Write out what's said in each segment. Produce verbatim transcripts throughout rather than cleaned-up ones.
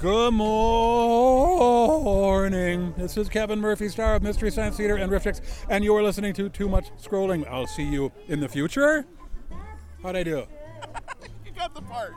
Good morning. This is Kevin Murphy, star of Mystery Science Theater and Rift X, and you are listening to Too Much Scrolling. I'll see you in the future. How'd I do? You got the part.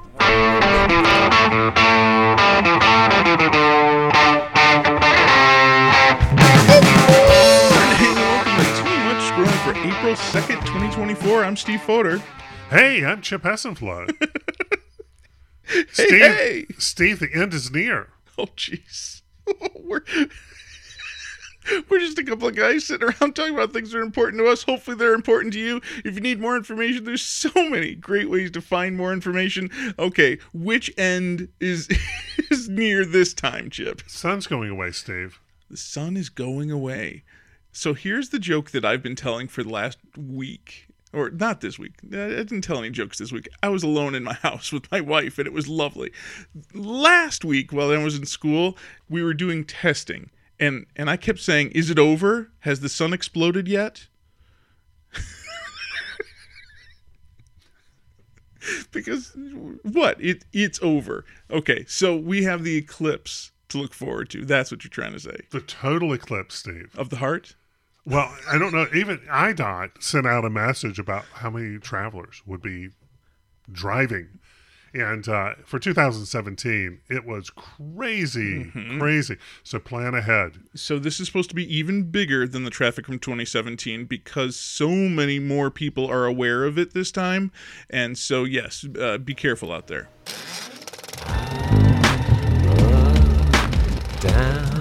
Hey, welcome to Too Much Scrolling for April second, twenty twenty-four. I'm Steve Fodor. Hey, I'm Chip Hessenflood. Hey, Steve, hey. Steve, the end is near. Oh, jeez. We're, we're just a couple of guys sitting around talking about things that are important to us. Hopefully they're important to you. If you need more information, there's so many great ways to find more information. Okay, which end is, is near this time, Chip? Sun's going away, Steve. The sun is going away. So here's the joke that I've been telling for the last week. Or not this week. I didn't tell any jokes this week. I was alone in my house with my wife, and it was lovely. Last week, while I was in school, we were doing testing. And, and I kept saying, is it over? Has the sun exploded yet? Because, what? It It's over. Okay, so we have the eclipse to look forward to. That's what you're trying to say. The total eclipse, Steve. Of the heart? Well, I don't know. Even I D O T sent out a message about how many travelers would be driving. And uh, for two thousand seventeen, it was crazy, mm-hmm. crazy. So plan ahead. So this is supposed to be even bigger than the traffic from twenty seventeen because so many more people are aware of it this time. And so, yes, uh, be careful out there. Down,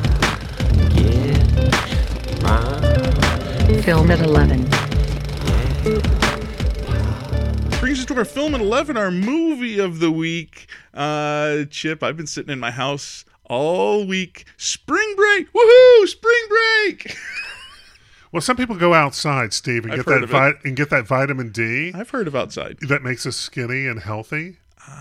get my Film at eleven. Brings us to our Film at eleven, our movie of the week. Uh, Chip, I've been sitting in my house all week. Spring break! Woohoo! Spring break! Well, some people go outside, Steve, and I've get heard that of vi- and get that vitamin D. I've heard of outside. That makes us skinny and healthy.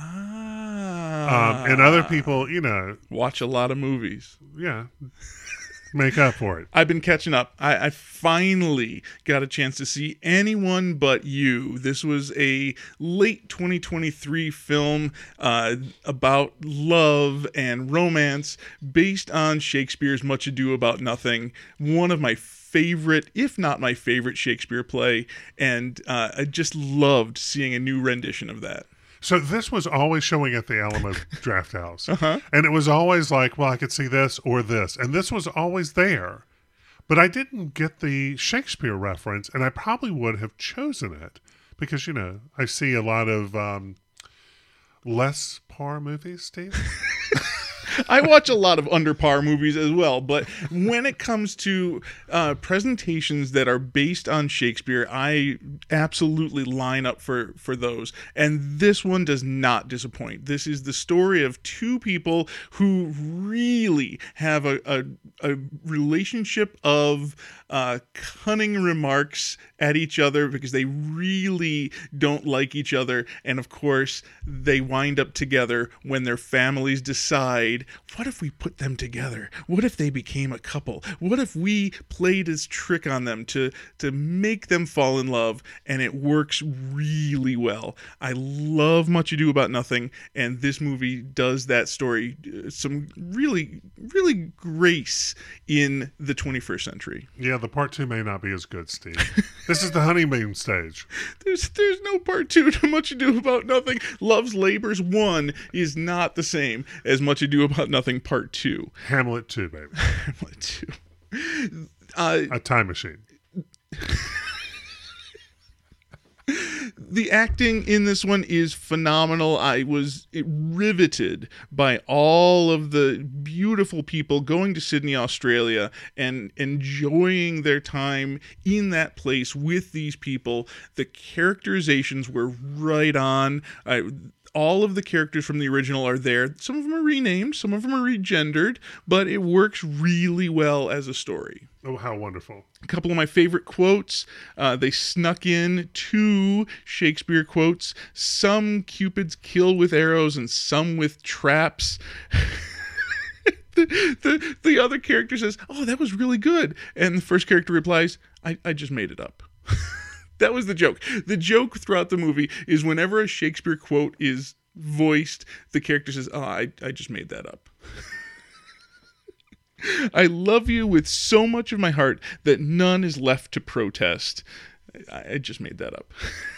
Ah. Um, and other people, you know, watch a lot of movies. Yeah. Make up for it. I've been catching up. I, I finally got a chance to see Anyone But You. This was a late twenty twenty-three film uh, about love and romance based on Shakespeare's Much Ado About Nothing. One of my favorite, if not my favorite, Shakespeare play. And uh, I just loved seeing a new rendition of that. So this was always showing at the Alamo Draft House. Uh-huh. And it was always like, well, I could see this or this. And this was always there. But I didn't get the Shakespeare reference, and I probably would have chosen it. Because, you know, I see a lot of um, less par movies, Steve. I watch a lot of under par movies as well, but when it comes to uh, presentations that are based on Shakespeare, I absolutely line up for, for those. And this one does not disappoint. This is the story of two people who really have a, a, a relationship of uh, cunning remarks at each other because they really don't like each other. And of course, they wind up together when their families decide, what if we put them together? What if they became a couple? What if we played this trick on them to, to make them fall in love? And it works really well. I love Much Ado About Nothing, and this movie does that story uh, some really, really grace in the twenty-first century. Yeah, the part two may not be as good, Steve. This is the honeymoon stage. There's there's no part two to Much Ado About Nothing. Love's Labors one is not the same as Much Ado About Nothing part two. Hamlet two, baby. Hamlet two. Uh, a time machine. The acting in this one is phenomenal. I was riveted by all of the beautiful people going to Sydney, Australia, and enjoying their time in that place with these people. The characterizations were right on. I, all of the characters from the original are there. Some of them are renamed, some of them are regendered, but it works really well as a story. Oh, how wonderful. A couple of my favorite quotes. Uh, they snuck in two Shakespeare quotes. Some Cupids kill with arrows and some with traps. the, the, the other character says, oh, that was really good. And the first character replies, I, I just made it up. That was the joke. The joke throughout the movie is whenever a Shakespeare quote is voiced, the character says, oh, I, I just made that up. I love you with so much of my heart that none is left to protest. I, I just made that up.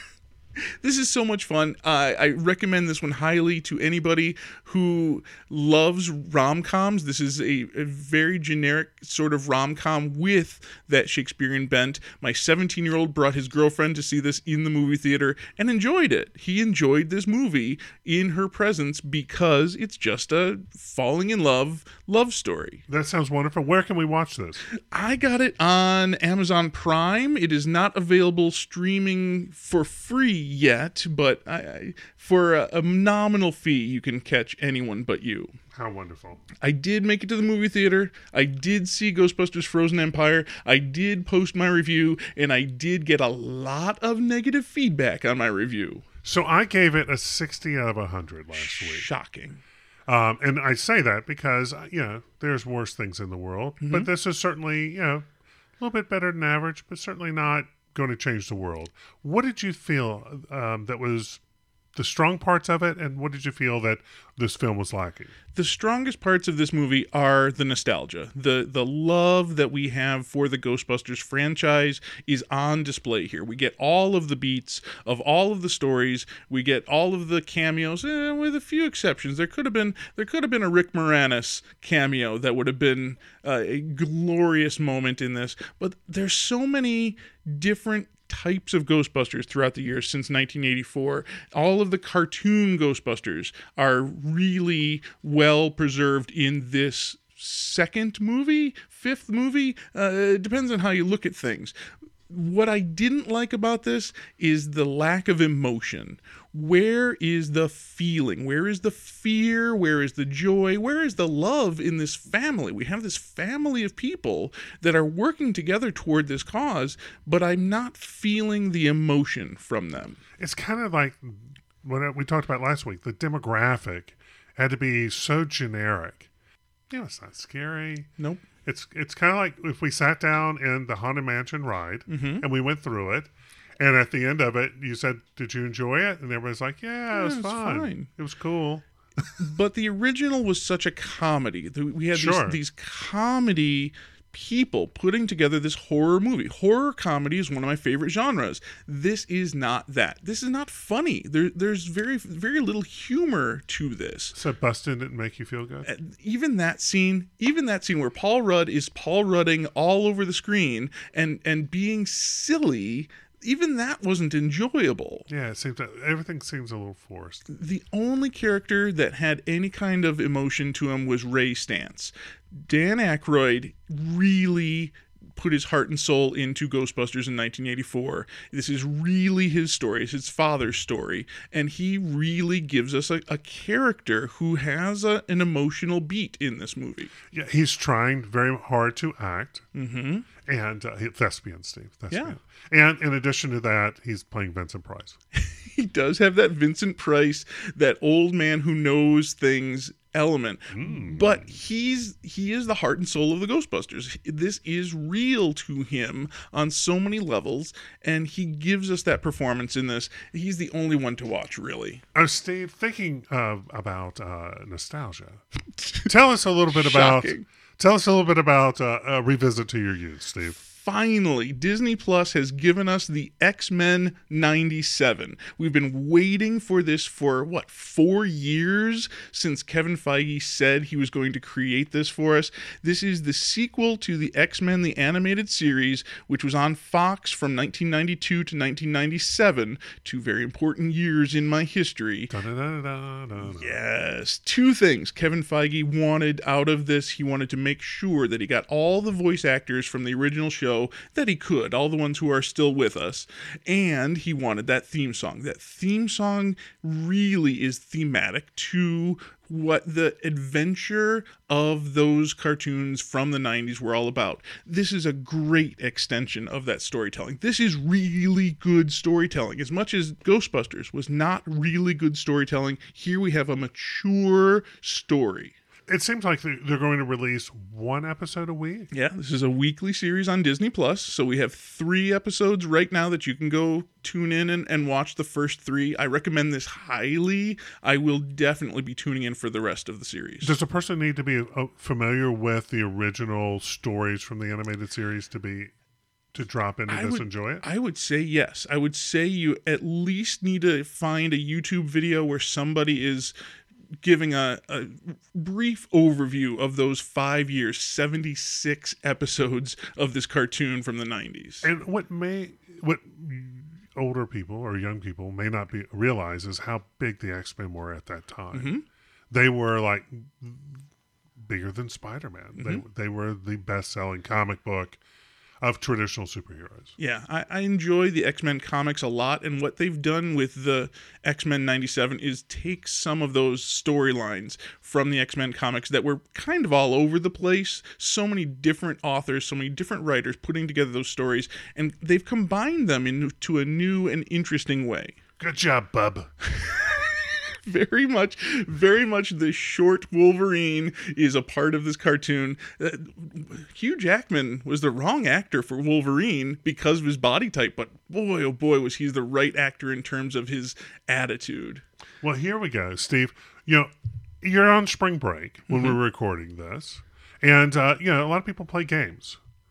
This is so much fun. Uh, I recommend this one highly to anybody who loves rom-coms. This is a, a very generic sort of rom-com with that Shakespearean bent. My seventeen-year-old brought his girlfriend to see this in the movie theater and enjoyed it. He enjoyed this movie in her presence because it's just a falling in love love story. That sounds wonderful. Where can we watch this? I got it on Amazon Prime. It is not available streaming for free yet, but I, I, for a, a nominal fee, you can catch Anyone But You. How wonderful. I did make it to the movie theater. I did see Ghostbusters Frozen Empire. I did post my review, and I did get a lot of negative feedback on my review. So I gave it a sixty out of one hundred last week. Shocking. Um, and I say that because, you know, there's worse things in the world. Mm-hmm. But this is certainly, you know, a little bit better than average, but certainly not going to change the world. What did you feel um, that was the strong parts of it, and what did you feel that this film was lacking? The strongest parts of this movie are the nostalgia. The the love that we have for the Ghostbusters franchise is on display here. We get all of the beats of all of the stories. We get all of the cameos, eh, with a few exceptions. There could have been there could have been a Rick Moranis cameo that would have been uh, a glorious moment in this. But there's so many different types of Ghostbusters throughout the years since nineteen eighty-four. All of the cartoon Ghostbusters are really well preserved in this second movie, fifth movie. Uh, it depends on how you look at things. What I didn't like about this is the lack of emotion. Where is the feeling? Where is the fear? Where is the joy? Where is the love in this family? We have this family of people that are working together toward this cause, but I'm not feeling the emotion from them. It's kind of like what we talked about last week. The demographic had to be so generic. You know, it's not scary. Nope. It's it's kind of like if we sat down in the Haunted Mansion ride mm-hmm. and we went through it, and at the end of it, you said, "Did you enjoy it?" And everybody's like, "Yeah, it was, yeah, it was fine. fine. It was cool." But the original was such a comedy. We had Sure. these, these comedy people putting together this horror movie. Horror comedy is one of my favorite genres. This is not that. This is not funny. There, there's very, very little humor to this. So Bustin' didn't make you feel good? Even that scene, even that scene where Paul Rudd is Paul Rudding all over the screen and, and being silly, even that wasn't enjoyable. Yeah, it seems that everything seems a little forced. The only character that had any kind of emotion to him was Ray Stantz. Dan Aykroyd really put his heart and soul into Ghostbusters in nineteen eighty-four. This is really his story. It's his father's story. And he really gives us a, a character who has a, an emotional beat in this movie. Yeah, he's trying very hard to act. Mm-hmm. And uh, he, thespian, Steve. Thespian. Yeah. And in addition to that, he's playing Vincent Price. He does have that Vincent Price, that old man who knows things element. Mm. But he's he is the heart and soul of the Ghostbusters. This is real to him on so many levels, and he gives us that performance in this. He's the only one to watch, really. Oh, Steve, thinking uh, about uh, nostalgia, tell us a little bit about... Shocking. Tell us a little bit about uh, a revisit to your youth, Steve. Finally, Disney Plus has given us the X-Men ninety-seven. We've been waiting for this for, what, four years since Kevin Feige said he was going to create this for us. This is the sequel to the X-Men, the animated series, which was on Fox from nineteen ninety-two to nineteen ninety-seven, two very important years in my history. Da-da-da-da-da-da. Yes. Two things Kevin Feige wanted out of this. He wanted to make sure that he got all the voice actors from the original show that he could, all the ones who are still with us, and he wanted that theme song. That theme song really is thematic to what the adventure of those cartoons from the nineties were all about. This is a great extension of that storytelling. This is really good storytelling. As much as Ghostbusters was not really good storytelling, here we have a mature story. it seems like they're they're going to release one episode a week. Yeah, this is a weekly series on Disney Plus. So we have three episodes right now that you can go tune in and, and watch the first three. I recommend this highly. I will definitely be tuning in for the rest of the series. Does a person need to be uh, familiar with the original stories from the animated series to be to drop into I this would, and enjoy it? I would say yes. I would say you at least need to find a YouTube video where somebody is giving a, a brief overview of those five years, seventy-six episodes of this cartoon from the nineties. And what may what older people or young people may not be realize is how big the X-Men were at that time. Mm-hmm. They were like bigger than Spider-Man. Mm-hmm. They they were the best-selling comic book of traditional superheroes. Yeah, I, I enjoy the X-Men comics a lot, and what they've done with the X-Men ninety-seven is take some of those storylines from the X-Men comics that were kind of all over the place, so many different authors, so many different writers putting together those stories, and they've combined them into a new and interesting way. Good job, bub. Very much, very much the short Wolverine is a part of this cartoon. Uh, Hugh Jackman was the wrong actor for Wolverine because of his body type, but boy, oh boy, was he the right actor in terms of his attitude. Well, here we go, Steve. You know, you're on spring break when Mm-hmm. we're recording this, and uh, you know, a lot of people play games.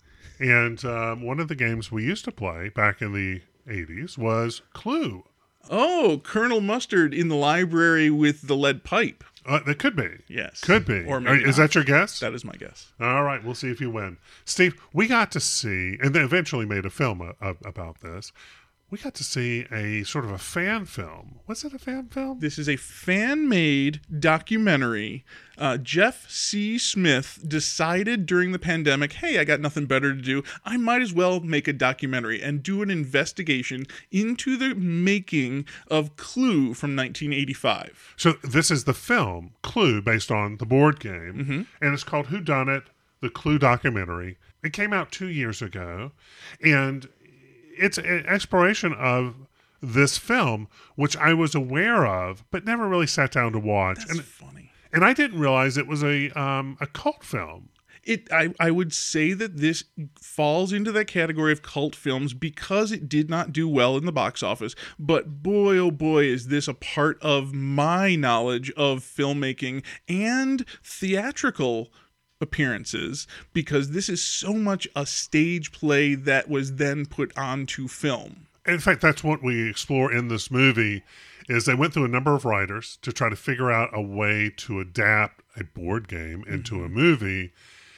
And um, one of the games we used to play back in the eighties was Clue. Oh, Colonel Mustard in the library with the lead pipe. Uh, that could be. Yes. Could be. Or maybe Is not. that your guess? That is my guess. All right, we'll see if you win. Steve, we got to see, and they eventually made a film a, a, about this. We got to see a sort of a fan film. Was it a fan film? This is a fan-made documentary. Uh, Jeff C. Smith decided during the pandemic, hey, I got nothing better to do. I might as well make a documentary and do an investigation into the making of Clue from nineteen eighty-five. So this is the film, Clue, based on the board game, Mm-hmm. and it's called Whodunit, the Clue documentary. It came out two years ago, and it's an exploration of this film, which I was aware of, but never really sat down to watch. That's and funny. and I didn't realize it was a um, a cult film. It, I, I would say that this falls into that category of cult films because it did not do well in the box office. But boy, oh boy, is this a part of my knowledge of filmmaking and theatrical appearances, because this is so much a stage play that was then put onto film. In fact, that's what we explore in this movie, is they went through a number of writers to try to figure out a way to adapt a board game into mm-hmm. a movie.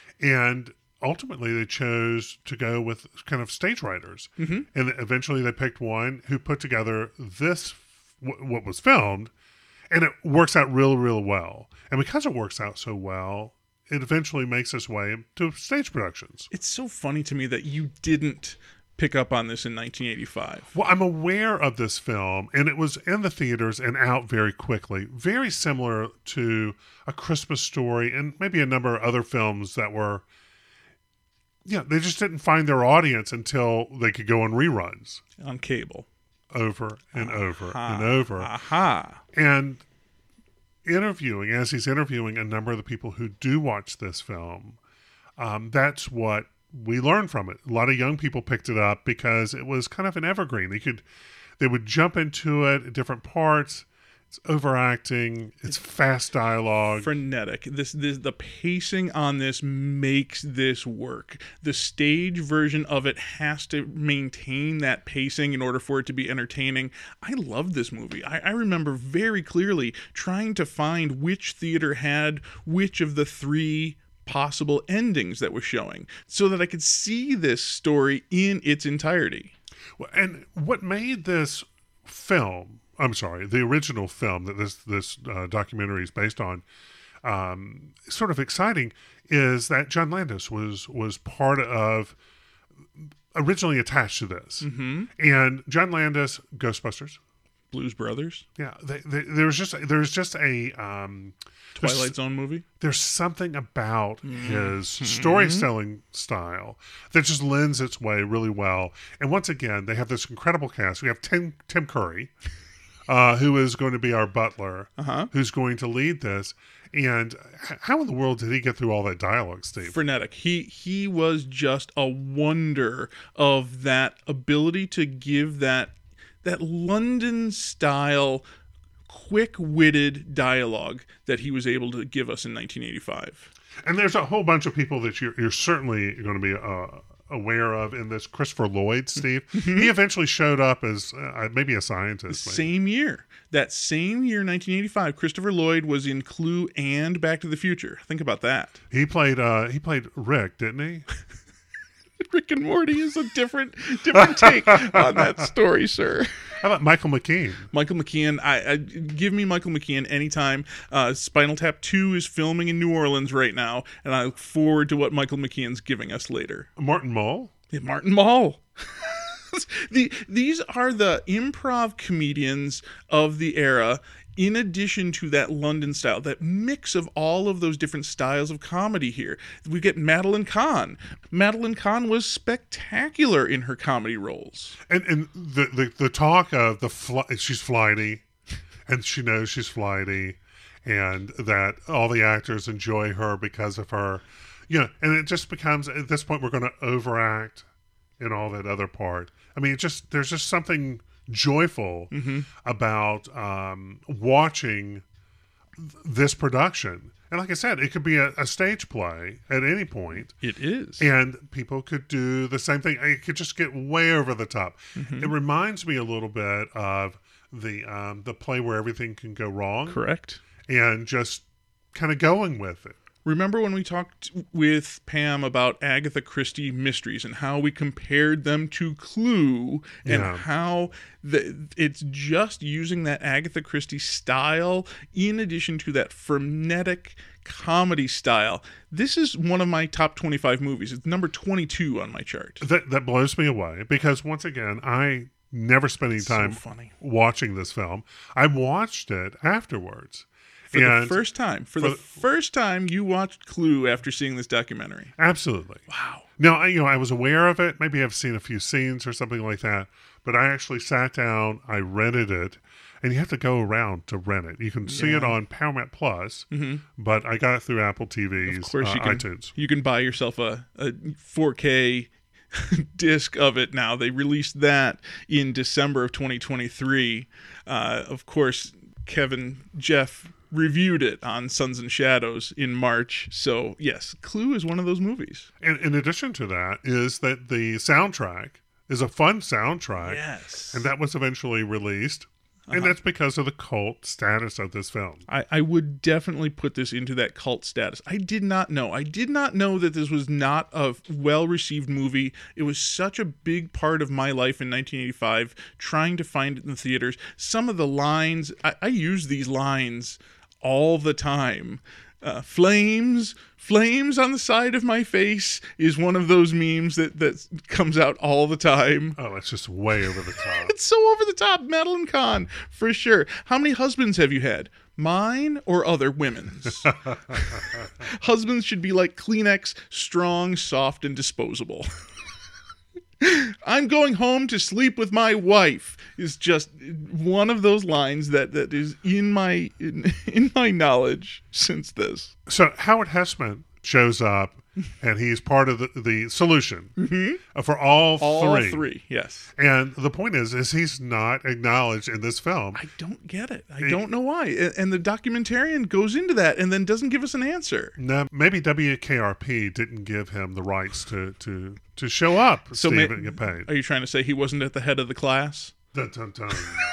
And ultimately, they chose to go with kind of stage writers. Mm-hmm. And eventually, they picked one who put together this, w- what was filmed, and it works out real, real well. And because it works out so well, it eventually makes its way to stage productions. It's so funny to me that you didn't pick up on this in nineteen eighty-five. Well, I'm aware of this film, and it was in the theaters and out very quickly. Very similar to A Christmas Story and maybe a number of other films that were, yeah, they just didn't find their audience until they could go on reruns. On cable. Over and over Aha. and over. Aha. And interviewing, as he's interviewing a number of the people who do watch this film, um, that's what we learned from it. A lot of young people picked it up because it was kind of an evergreen. They could, they would jump into it at different parts. It's overacting. It's fast dialogue. Frenetic. This, this, the pacing on this makes this work. The stage version of it has to maintain that pacing in order for it to be entertaining. I love this movie. I, I remember very clearly trying to find which theater had which of the three possible endings that was showing so that I could see this story in its entirety. Well, and what made this film, I'm sorry, the original film that this this uh, documentary is based on, um, sort of exciting, is that John Landis was was part of, originally attached to this. Mm-hmm. And John Landis, Ghostbusters. Blues Brothers. Yeah, they, they, there's just there's just a um, Twilight Zone movie. There's something about Mm-hmm. his storytelling style that just lends its way really well. And once again, they have this incredible cast. We have Tim Tim Curry, uh, who is going to be our butler, Uh-huh. who's going to lead this. And h- how in the world did he get through all that dialogue, Steve? Frenetic. He he was just a wonder of that ability to give that that London style quick-witted dialogue that he was able to give us in nineteen eighty-five. And there's a whole bunch of people that you're, you're certainly going to be uh, aware of in this. Christopher Lloyd, Steve. He eventually showed up as uh, maybe a scientist. maybe. Same year. That same year, nineteen eighty-five, Christopher Lloyd was in Clue and Back to the Future. Think about that. He played. Uh, he played Rick, didn't he? Rick and Morty is a different different take on that story, sir. How about Michael McKean? Michael McKean, I, I give me Michael McKean anytime. Uh, Spinal Tap two is filming in New Orleans right now, and I look forward to what Michael McKean's giving us later. Martin Mull. Yeah, Martin Mull. the, these are the improv comedians of the era, in addition to that London style, that mix of all of those different styles of comedy here. We get Madeline Kahn. Madeline Kahn was spectacular in her comedy roles. And and the the, the talk of the fl- she's flighty, and she knows she's flighty, and that all the actors enjoy her because of her, you know. And it just becomes, at this point, we're going to overact in all that other part. I mean, it just there's just something joyful Mm-hmm. about um, watching th- this production. And like I said, it could be a, a stage play at any point. It is. And people could do the same thing. It could just get way over the top. Mm-hmm. It reminds me a little bit of the um, the play Where Everything Can Go Wrong, Correct. and just kind of going with it. Remember when we talked with Pam about Agatha Christie mysteries and how we compared them to Clue, and Yeah. how the, it's just using that Agatha Christie style in addition to that frenetic comedy style. This is one of my top twenty-five movies. It's number twenty-two on my chart. That that blows me away because, once again, I never spent any So time funny. watching this film. I watched it afterwards. For and the first time. For, for the the- first time you watched Clue after seeing this documentary. Absolutely. Wow. No, I, you know, I was aware of it. Maybe I've seen a few scenes or something like that. But I actually sat down, I rented it, and you have to go around to rent it. You can see it Yeah. on Paramount Plus, but I got it through Apple T V's Of course, uh, you can, iTunes. you can buy yourself a, a four K disc of it now. They released that in December of twenty twenty-three. Uh, of course, Kevin, Jeff reviewed it on Sons and Shadows in March. So, yes, Clue is one of those movies. And in addition to that is that the soundtrack is a fun soundtrack. Yes. And that was eventually released. Uh-huh. And that's because of the cult status of this film. I, I would definitely put this into that cult status. I did not know. I did not know that this was not a well-received movie. It was such a big part of my life in nineteen eighty-five, trying to find it in the theaters. Some of the lines, I, I use these lines all the time. Uh, flames, flames on the side of my face is one of those memes that, that comes out all the time. Oh, it's just way over the top. It's so over the top. Madeline Kahn, for sure. How many husbands have you had? Mine or other women's? Husbands should be like Kleenex, strong, soft, and disposable. I'm going home to sleep with my wife is just one of those lines that, that is in my in, in my knowledge since this. So Howard Hessman shows up, and he's part of the, the solution uh, for all, All three. three, yes. And the point is, is he's not acknowledged in this film. I don't get it. I don't know why. And, and the documentarian goes into that and then doesn't give us an answer. Now, maybe W K R P didn't give him the rights to to, to show up, So Steve, ma- and get paid. Are you trying to say he wasn't at the head of the class? Dun, dun, dun.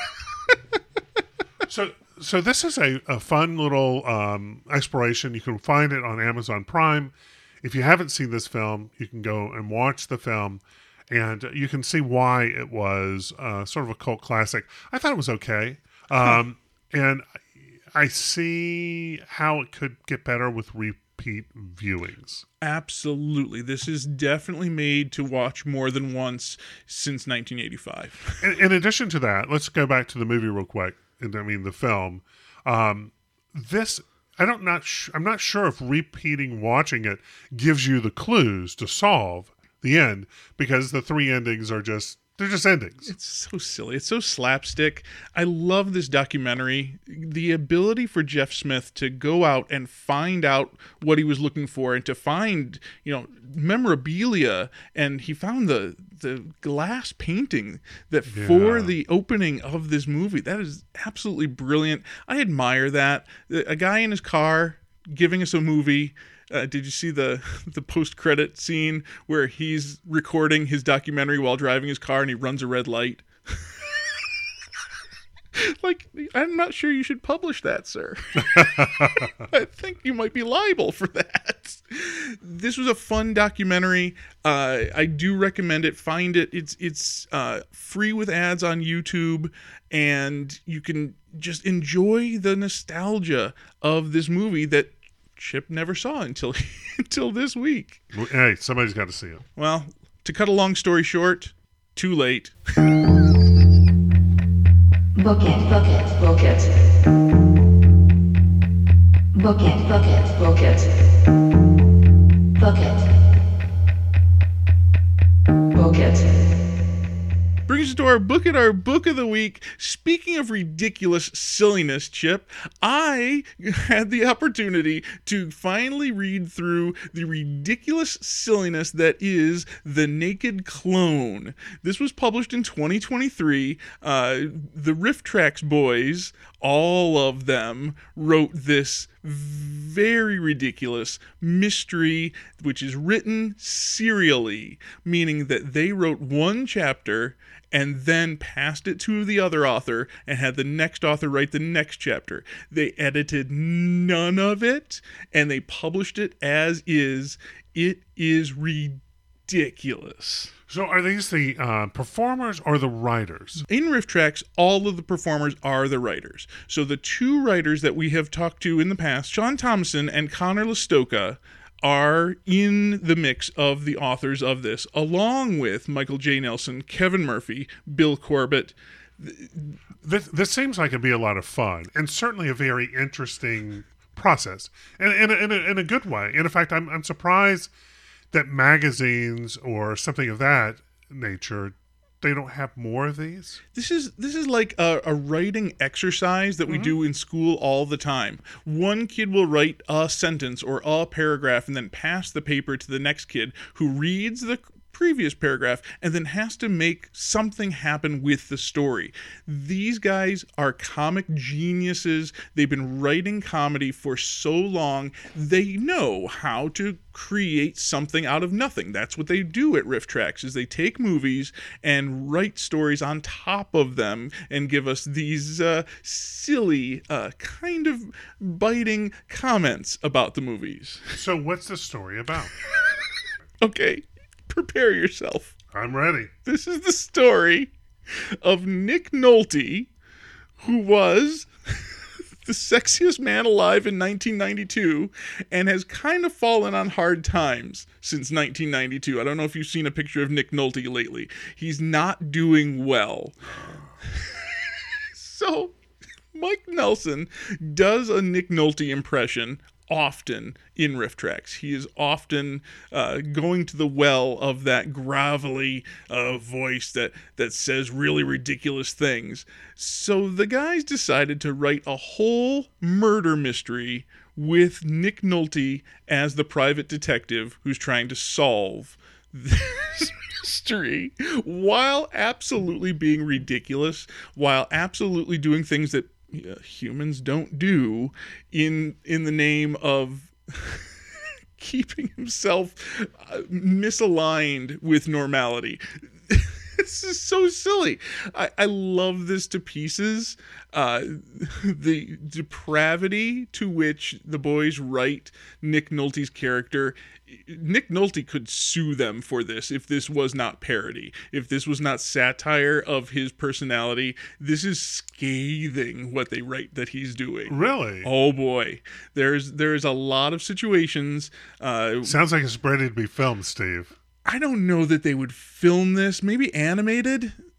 so, so this is a, a fun little um, exploration. You can find it on Amazon Prime. If you haven't seen this film, you can go and watch the film, and you can see why it was uh, sort of a cult classic. I thought it was okay, um, and I see how it could get better with repeat viewings. Absolutely. This is definitely made to watch more than once since nineteen eighty-five. In, in addition to that, let's go back to the movie real quick. And I mean the film. Um, this I don't not sh- I'm not sure if repeating watching it gives you the clues to solve the end, because the three endings are just They're just endings. It's so silly. It's so slapstick. I love this documentary. The ability for Jeff Smith to go out and find out what he was looking for and to find, you know, memorabilia. And he found the the glass painting that Yeah. for the opening of this movie. That is absolutely brilliant. I admire that. A guy in his car giving us a movie. Uh, did you see the the post credit scene where he's recording his documentary while driving his car and he runs a red light? Like, I'm not sure you should publish that, sir. I think you might be liable for that. This was a fun documentary. Uh, I do recommend it. Find it. It's it's uh, free with ads on YouTube, and you can just enjoy the nostalgia of this movie that Chip never saw until until this week. Hey, somebody's got to see it. Well, to cut a long story short, too late. Book it, book it, book it. Book it, book it, book it. Book it. Book it. Brings us to our book at our book of the week. Speaking of ridiculous silliness, Chip, I had the opportunity to finally read through the ridiculous silliness that is The Naked Clone. This was published in twenty twenty-three. Uh, the Riff Tracks boys, all of them, wrote this very ridiculous mystery, which is written serially, meaning that they wrote one chapter and then passed it to the other author and had the next author write the next chapter. They edited none of it, and they published it as is. It is ridiculous. So are these the uh, performers or the writers? In Riff Tracks, all of the performers are the writers. So the two writers that we have talked to in the past, Sean Thompson and Connor Listoka, are in the mix of the authors of this, along with Michael J. Nelson, Kevin Murphy, Bill Corbett. This, this seems like it'd be a lot of fun and certainly a very interesting process, and in, in, in, a, in a good way. And in fact, I'm, I'm surprised that magazines or something of that nature, they don't have more of these. This is this is like a, a writing exercise that we mm-hmm. do in school all the time. One kid will write a sentence or a paragraph and then pass the paper to the next kid who reads the previous paragraph and then has to make something happen with the story. These guys are comic geniuses. They've been writing comedy for so long. They know how to create something out of nothing. That's what they do at Riff Tracks, is they take movies and write stories on top of them and give us these uh, silly, uh, kind of biting comments about the movies. So what's the story about? Okay. Prepare yourself. I'm ready. This is the story of Nick Nolte, who was the sexiest man alive in nineteen ninety-two and has kind of fallen on hard times since nineteen ninety-two. I don't know if you've seen a picture of Nick Nolte lately. He's not doing well. So Mike Nelson does a Nick Nolte impression often in Riff Tracks. He is often uh, going to the well of that gravelly uh, voice that, that says really ridiculous things. So the guys decided to write a whole murder mystery with Nick Nolte as the private detective who's trying to solve this mystery while absolutely being ridiculous, while absolutely doing things that Uh, humans don't do in in the name of keeping himself uh, misaligned with normality. This is so silly. I, I love this to pieces. Uh, the depravity to which the boys write Nick Nolte's character. Nick Nolte could sue them for this if this was not parody, if this was not satire of his personality. This is scathing what they write that he's doing. Really? Oh boy, there's there's a lot of situations. Uh, Sounds like it's ready to be filmed, Steve. I don't know that they would film this. Maybe animated.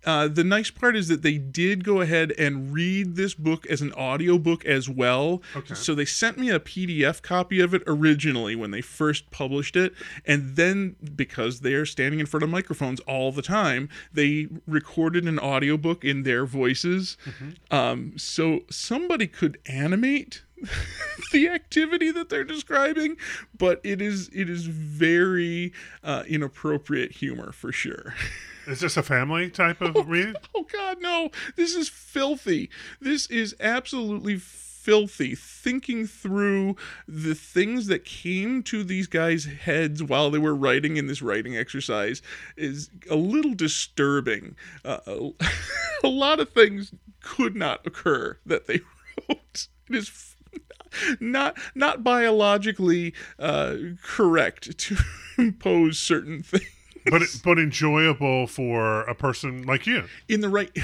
Uh, the nice part is that they did go ahead and read this book as an audiobook as well. Okay. So they sent me a P D F copy of it originally when they first published it. And then, because they are standing in front of microphones all the time, they recorded an audiobook in their voices. Mm-hmm. Um, so somebody could animate the activity that they're describing, but it is it is very uh, inappropriate humor for sure. Is this a family type of read? Oh God, no! This is filthy. This is absolutely filthy. Thinking through the things that came to these guys' heads while they were writing in this writing exercise is a little disturbing. Uh, a, a lot of things could not occur that they wrote. It is not not biologically uh, correct to impose certain things. But but enjoyable for a person like you. In the right...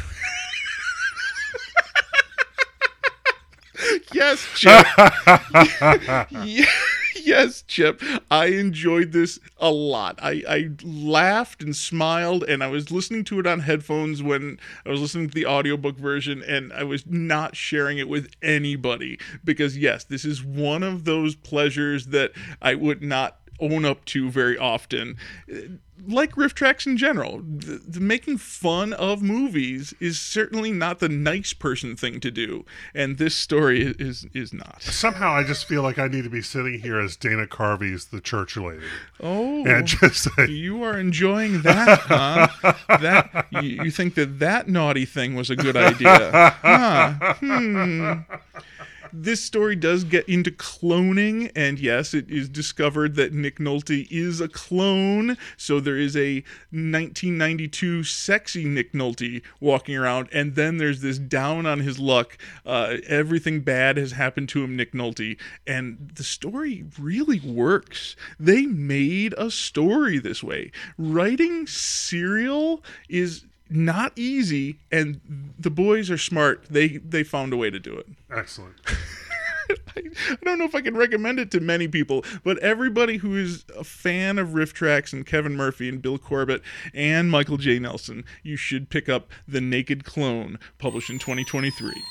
Yes, Chip. Yeah. Yes, Chip. I enjoyed this a lot. I, I laughed and smiled, and I was listening to it on headphones when I was listening to the audiobook version, and I was not sharing it with anybody because, yes, this is one of those pleasures that I would not own up to very often. Like Riff Tracks in general, the, the making fun of movies is certainly not the nice person thing to do, and this story is is not. Somehow I just feel like I need to be sitting here as Dana Carvey's the church lady. Oh, and just say, you are enjoying that, huh? That you, you think that that naughty thing was a good idea, huh? Hmm. This story does get into cloning, and yes, it is discovered that Nick Nolte is a clone, so there is a nineteen ninety-two sexy Nick Nolte walking around, and then there's this down on his luck, uh, everything bad has happened to him Nick Nolte, and the story really works. They made a story this way. Writing Serial is not easy, and the boys are smart. They they found a way to do it. Excellent. I, I don't know if I can recommend it to many people, but everybody who is a fan of Riff Tracks and Kevin Murphy and Bill Corbett and Michael J. Nelson, you should pick up The Naked Clone, published in twenty twenty-three.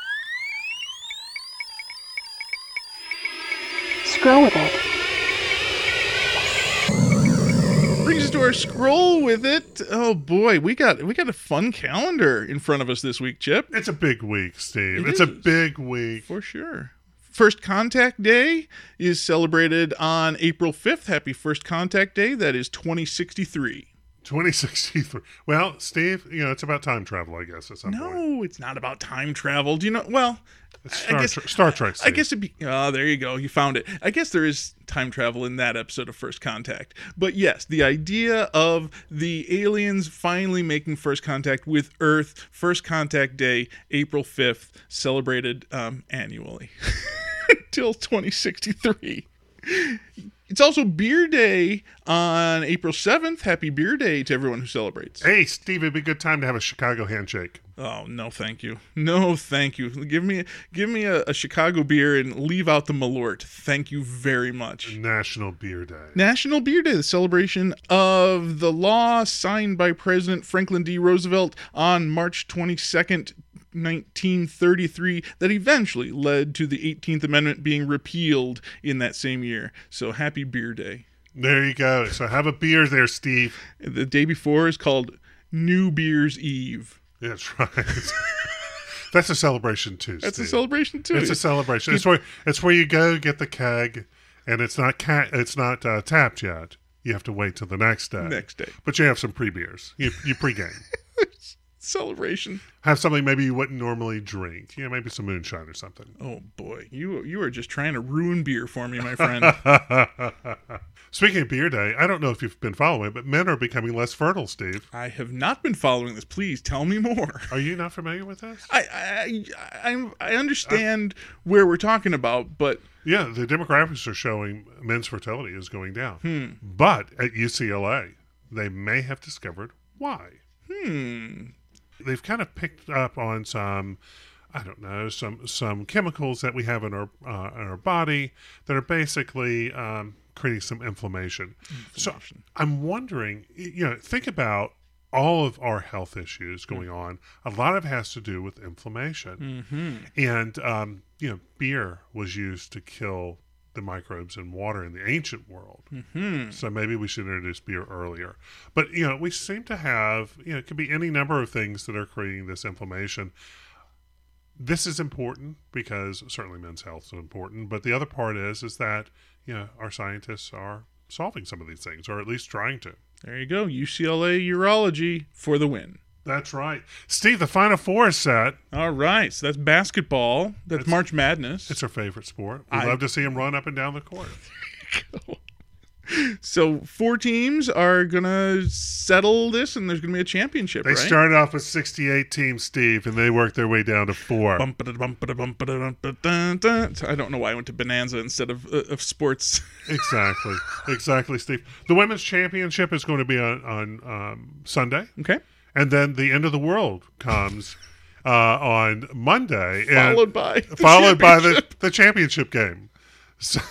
Scroll with it. Brings us to our scroll with it. Oh boy, we got we got a fun calendar in front of us this week, Chip. It's a big week, Steve. It it's is. a big week. For sure. First Contact Day is celebrated on April fifth. Happy First Contact Day. That is twenty sixty-three. twenty sixty-three. Well, Steve, you know, it's about time travel, I guess, at some No, point. it's not about time travel. Do you know? Well, It's I Star, guess, Tre- Star Trek, Steve. I guess it'd be. Oh, there you go. You found it. I guess there is time travel in that episode of First Contact. But yes, the idea of the aliens finally making first contact with Earth, First Contact Day, April fifth, celebrated um, annually until twenty sixty-three. It's also Beer Day on April seventh. Happy Beer Day to everyone who celebrates. Hey, Steve, it'd be a good time to have a Chicago handshake. Oh, no, thank you. No, thank you. Give me give me a, a Chicago beer and leave out the Malort. Thank you very much. National Beer Day. National Beer Day, the celebration of the law signed by President Franklin D. Roosevelt on March twenty-second, nineteen thirty-three, that eventually led to the eighteenth Amendment being repealed in that same year. So happy Beer Day. There you go. So have a beer there, Steve. The day before is called New Beer's Eve. That's right. That's a celebration too, That's Steve. a celebration too. It's a celebration. It's where it's where you go get the keg, and it's not ca- it's not uh, tapped yet. You have to wait till the next day. Next day. But you have some pre beers. You you pregame. Celebration. Have something maybe you wouldn't normally drink. You know, maybe some moonshine or something. Oh boy, you you are just trying to ruin beer for me, my friend. Speaking of Beer Day, I don't know if you've been following, but men are becoming less fertile, Steve. I have not been following this. Please tell me more. Are you not familiar with this? I I I, I understand uh, where we're talking about, but yeah, the demographics are showing men's fertility is going down. Hmm. But at U C L A, they may have discovered why. Hmm. They've kind of picked up on some, I don't know, some some chemicals that we have in our uh, in our body that are basically um, creating some inflammation. inflammation. So I'm wondering, you know, think about all of our health issues going on, a lot of it has to do with inflammation. Mm-hmm. And, um, you know, beer was used to kill the microbes in water in the ancient world. Mm-hmm. So maybe we should introduce beer earlier. But, you know, we seem to have, you know, it could be any number of things that are creating this inflammation. This is important because certainly men's health is important. But the other part is, is that, you know, our scientists are solving some of these things, or at least trying to. There you go. U C L A Urology for the win. That's right. Steve, the Final Four is set. All right. So that's basketball. That's It's- March Madness. It's our favorite sport. We I- love to see him run up and down the court. So four teams are going to settle this, and there's going to be a championship, They right? started off with sixty-eight teams, Steve, and they worked their way down to four. Bum-ba-da-bum-ba-da-bum-ba-da-dum-ba-da. I don't know why I went to Bonanza instead of uh, of sports. Exactly. Exactly, Steve. The women's championship is going to be on, on um, Sunday. Okay. And then the end of the world comes uh, on Monday. and- Followed by the followed by the, championship. the championship game. So,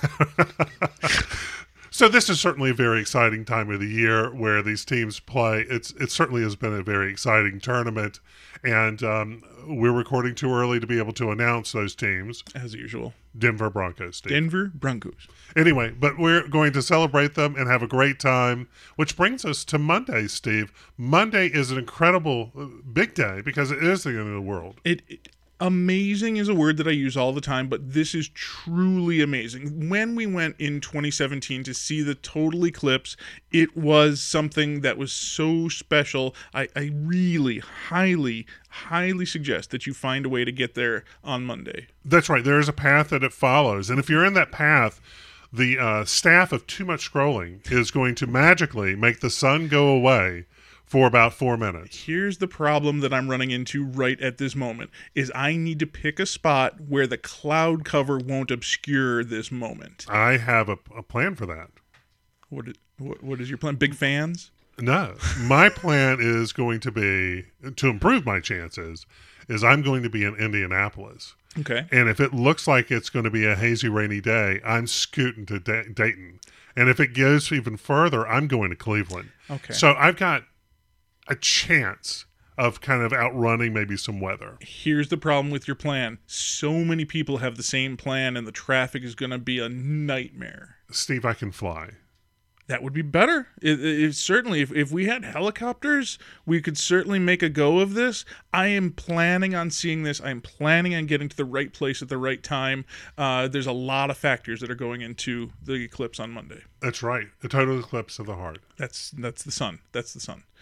so this is certainly a very exciting time of the year where these teams play. It's it certainly has been a very exciting tournament, and um, we're recording too early to be able to announce those teams. As usual. Denver Broncos, Steve. Denver Broncos. Anyway, but we're going to celebrate them and have a great time, which brings us to Monday, Steve. Monday is an incredible uh, big day because it is the end of the world. It, it amazing is a word that I use all the time, but this is truly amazing. When we went in twenty seventeen to see the total eclipse, it was something that was so special. I, I really highly, highly suggest that you find a way to get there on Monday. That's right. There is a path that it follows. And if you're in that path, the uh, staff of Too Much Scrolling is going to magically make the sun go away for about four minutes. Here's the problem that I'm running into right at this moment, is I need to pick a spot where the cloud cover won't obscure this moment. I have a, a plan for that. What is, what, what is your plan? Big fans? No. My plan is going to be, to improve my chances, is I'm going to be in Indianapolis. Okay. And if it looks like it's going to be a hazy, rainy day, I'm scooting to Da- Dayton. And if it goes even further, I'm going to Cleveland. Okay. So I've got a chance of kind of outrunning maybe some weather. Here's the problem with your plan. So many people have the same plan, and the traffic is going to be a nightmare. Steve, I can fly. That would be better. It, it, it certainly, if, if we had helicopters, we could certainly make a go of this. I am planning on seeing this. I'm planning on getting to the right place at the right time. Uh, there's a lot of factors that are going into the eclipse on Monday. That's right. A total eclipse of the heart. That's that's the sun. That's the sun.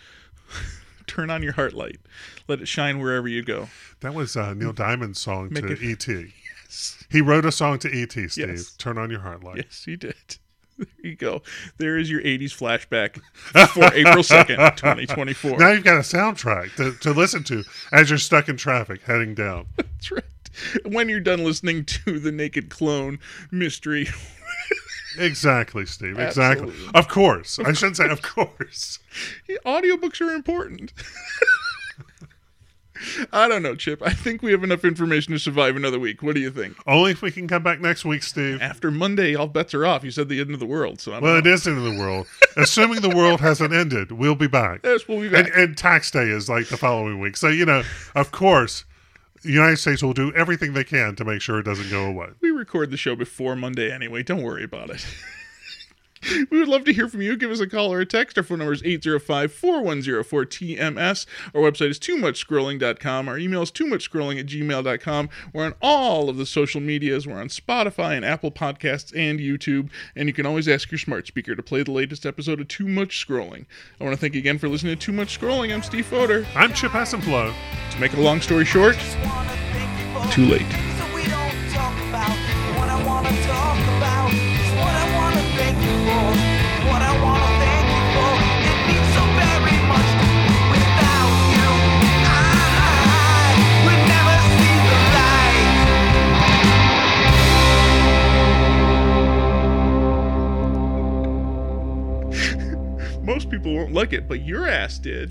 Turn on your heart light. Let it shine wherever you go. That was uh, Neil Diamond's song Make to it- E T He wrote a song to E T Steve. Yes. Turn on your heart light. Yes, you did. There you go. There is your eighties flashback for April second, twenty twenty-four. Now you've got a soundtrack to, to listen to as you're stuck in traffic heading down. That's right. When you're done listening to the Naked Clone mystery. Exactly, Steve. Exactly. Absolutely. Of course. I shouldn't say of course. Audiobooks are important. I don't know, Chip. I think we have enough information to survive another week. What do you think? Only if we can come back next week, Steve. After Monday, all bets are off. You said the end of the world. So I don't Well, know. it is the end of the world. Assuming the world hasn't ended, we'll be back. Yes, we'll be back. And, and tax day is like the following week. So, you know, of course, the United States will do everything they can to make sure it doesn't go away. We record the show before Monday anyway. Don't worry about it. We would love to hear from you. Give us a call or a text. Our phone number is eight zero five, four one zero, four T M S. Our website is too much scrolling dot com. Our email is too much scrolling at gmail dot com. We're on all of the social medias. We're on Spotify and Apple Podcasts and YouTube. And you can always ask your smart speaker to play the latest episode of Too Much Scrolling. I want to thank you again for listening to Too Much Scrolling. I'm Steve Fodor. I'm Chip Hassenflow. To make a long story short, too late. So we don't talk about what I want to talk about. It's what I want to thank you for. What I want to thank you for. It means so very much to me. Without you, I would never see the light. Most people won't like it, but your ass did.